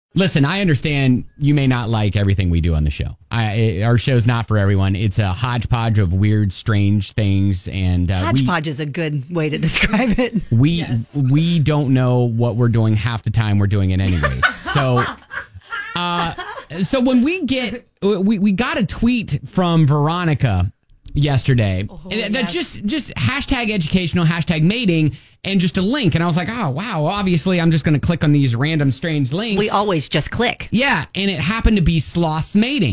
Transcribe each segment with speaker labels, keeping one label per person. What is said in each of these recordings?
Speaker 1: Listen, I understand you may not like everything we do on the show. Our show's not for everyone. It's a hodgepodge of weird, strange things, and
Speaker 2: hodgepodge is a good way to describe it.
Speaker 1: We don't know what we're doing half the time. We're doing it anyways. So, so when we got a tweet from Veronica yesterday that just hashtag educational, hashtag mating, and just a link. And I was like, oh, wow, obviously I'm just going to click on these random strange links.
Speaker 2: We always just click.
Speaker 1: Yeah, and it happened to be sloths mating.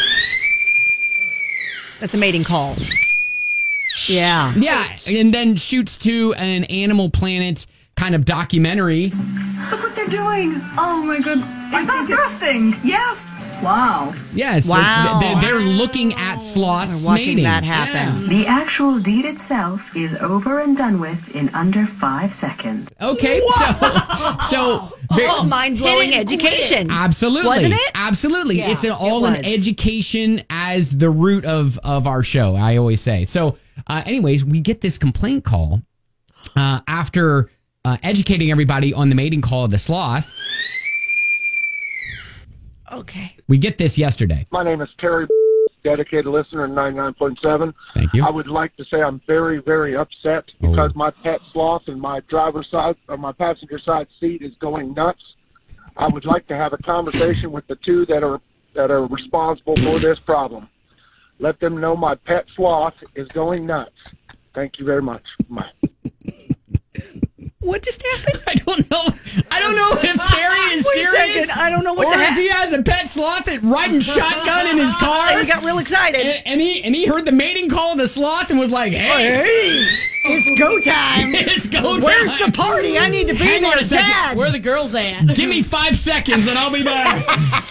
Speaker 2: That's a mating call. Yeah.
Speaker 1: Yeah, and then shoots to an Animal Planet kind of documentary.
Speaker 3: Look what they're doing. Oh, my goodness. Is that thrusting? Yes. Wow.
Speaker 1: Yeah, so they're looking at sloths
Speaker 2: watching
Speaker 1: mating.
Speaker 2: that happen.
Speaker 1: Yeah.
Speaker 3: The actual deed itself is over and done with in under 5 seconds.
Speaker 1: Okay, so
Speaker 2: mind-blowing education.
Speaker 1: Absolutely.
Speaker 2: Wasn't it?
Speaker 1: Absolutely.
Speaker 2: Yeah,
Speaker 1: it's an education as the root of our show, I always say. So, anyways, we get this complaint call after educating everybody on the mating call of the sloth.
Speaker 2: Okay.
Speaker 1: We get this yesterday.
Speaker 4: My name is Terry, dedicated listener in 99.7.
Speaker 1: Thank you.
Speaker 4: I would like to say I'm very, very upset because my pet sloth in my driver's side or my passenger side seat is going nuts. I would like to have a conversation with the two that are responsible for this problem. Let them know my pet sloth is going nuts. Thank you very much. Bye.
Speaker 2: What just happened?
Speaker 1: I don't know if Terry is serious.
Speaker 2: I don't know what
Speaker 1: or
Speaker 2: to
Speaker 1: if he has a pet sloth that riding shotgun in his car.
Speaker 2: And he got real excited.
Speaker 1: And he heard the mating call of the sloth and was like, hey,
Speaker 2: it's go time.
Speaker 1: It's go time.
Speaker 2: Where's the party? I need to be
Speaker 1: Hang on
Speaker 2: there,
Speaker 1: a second.
Speaker 2: Dad.
Speaker 5: Where are the girls at?
Speaker 1: Give me 5 seconds and I'll be back.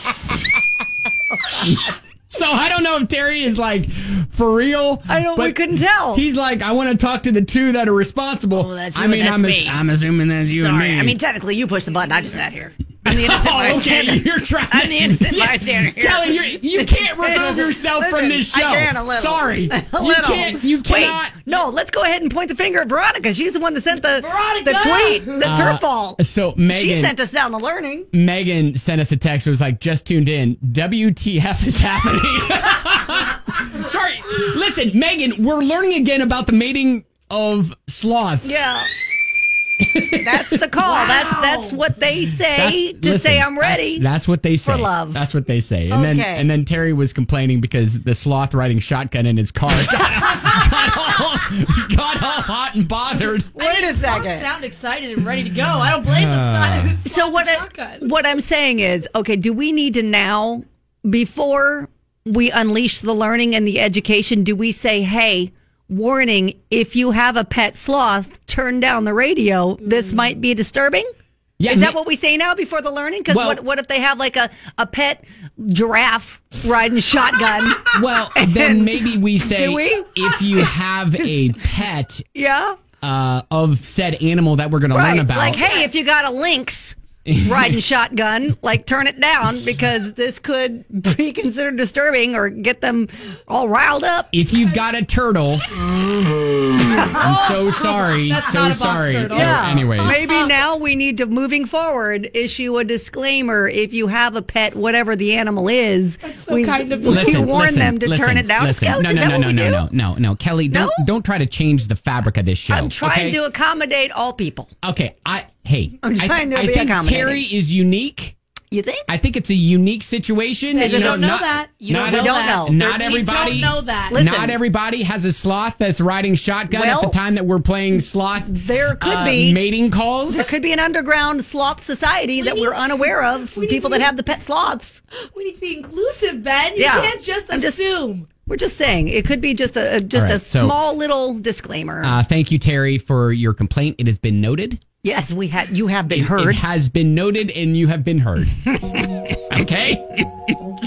Speaker 1: So I don't know if Terry is like for real.
Speaker 2: We couldn't tell.
Speaker 1: He's like, I want to talk to the two that are responsible.
Speaker 2: Oh, that's you. That's me.
Speaker 1: I'm assuming that's you and me.
Speaker 2: I mean, technically, you pushed the button. I just sat here. I'm the innocent bystander.
Speaker 1: Okay, you're trying.
Speaker 2: I'm the innocent bystander here.
Speaker 1: Kelly, you can't remove yourself from this show.
Speaker 2: I can a little.
Speaker 1: Sorry,
Speaker 2: a little.
Speaker 1: You cannot.
Speaker 2: Wait, no, let's go ahead and point the finger at Veronica. She's the one that sent the tweet. That's her fault.
Speaker 1: So Megan,
Speaker 2: she sent us down the learning.
Speaker 1: Megan sent us a text. It was like, just tuned in. WTF is happening? Sorry. Listen, Megan, we're learning again about the mating of sloths.
Speaker 2: Yeah. That's the call. Wow. That's what they say say I'm ready.
Speaker 1: That's what they say.
Speaker 2: For love.
Speaker 1: That's what they say. And then Terry was complaining because the sloth riding shotgun in his car got all hot and bothered.
Speaker 2: Wait a second.
Speaker 5: Sound excited and ready to go. I don't blame them.
Speaker 2: So what I'm saying is, okay, do we need to now, before we unleash the learning and the education, do we say, hey, warning, if you have a pet sloth, turn down the radio. This might be disturbing. Yeah, is that what we say now before the learning? Because what if they have like a pet giraffe riding shotgun?
Speaker 1: Well, then maybe we say,
Speaker 2: do we?
Speaker 1: If you have a pet of said animal that we're going to learn about.
Speaker 2: Like, hey, if you got a lynx riding shotgun, like turn it down because this could be considered disturbing or get them all riled up.
Speaker 1: If you've got a turtle, I'm so sorry.
Speaker 5: That's
Speaker 1: so
Speaker 5: not a box
Speaker 1: sorry.
Speaker 5: turtle.
Speaker 1: So anyways.
Speaker 2: Maybe now we need to, moving forward, issue a disclaimer. If you have a pet, whatever the animal is, we warn them to turn it down.
Speaker 1: No, Kelly, don't try to change the fabric of this show.
Speaker 2: I'm trying to accommodate all people.
Speaker 1: Okay, I'm
Speaker 2: trying to be
Speaker 1: think
Speaker 2: accommodating.
Speaker 1: Terry is unique.
Speaker 2: You think?
Speaker 1: I think it's a unique situation.
Speaker 5: You don't know that.
Speaker 2: We don't know.
Speaker 1: Not everybody.
Speaker 5: We don't know that.
Speaker 2: Listen,
Speaker 1: not everybody has a sloth that's riding shotgun at the time that we're playing sloth.
Speaker 2: There could be
Speaker 1: mating calls.
Speaker 2: There could be an underground sloth society that we're unaware of. People that have the pet sloths.
Speaker 5: We need to be inclusive, Ben. You can't just assume.
Speaker 2: We're just saying it could be just a small little disclaimer.
Speaker 1: Thank you, Terry, for your complaint. It has been noted.
Speaker 2: Yes, you have been heard.
Speaker 1: It has been noted, and you have been heard. Okay.